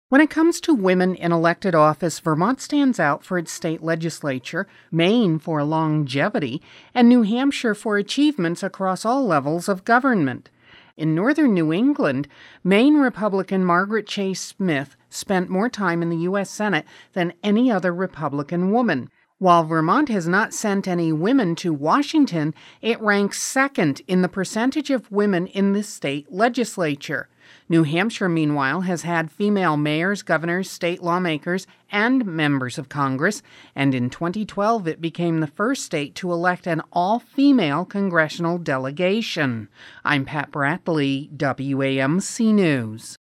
When it comes to women in elected office, Vermont stands out for its state legislature, Maine for longevity, and New Hampshire for achievements across all levels of government. In northern New England, Maine Republican Margaret Chase Smith spent more time in the U.S. Senate than any other Republican woman. While Vermont has not sent any women to Washington, it ranks second in the percentage of women in the state legislature. New Hampshire, meanwhile, has had female mayors, governors, state lawmakers, and members of Congress, and in 2012 it became the first state to elect an all-female congressional delegation. I'm Pat Bradley, WAMC News.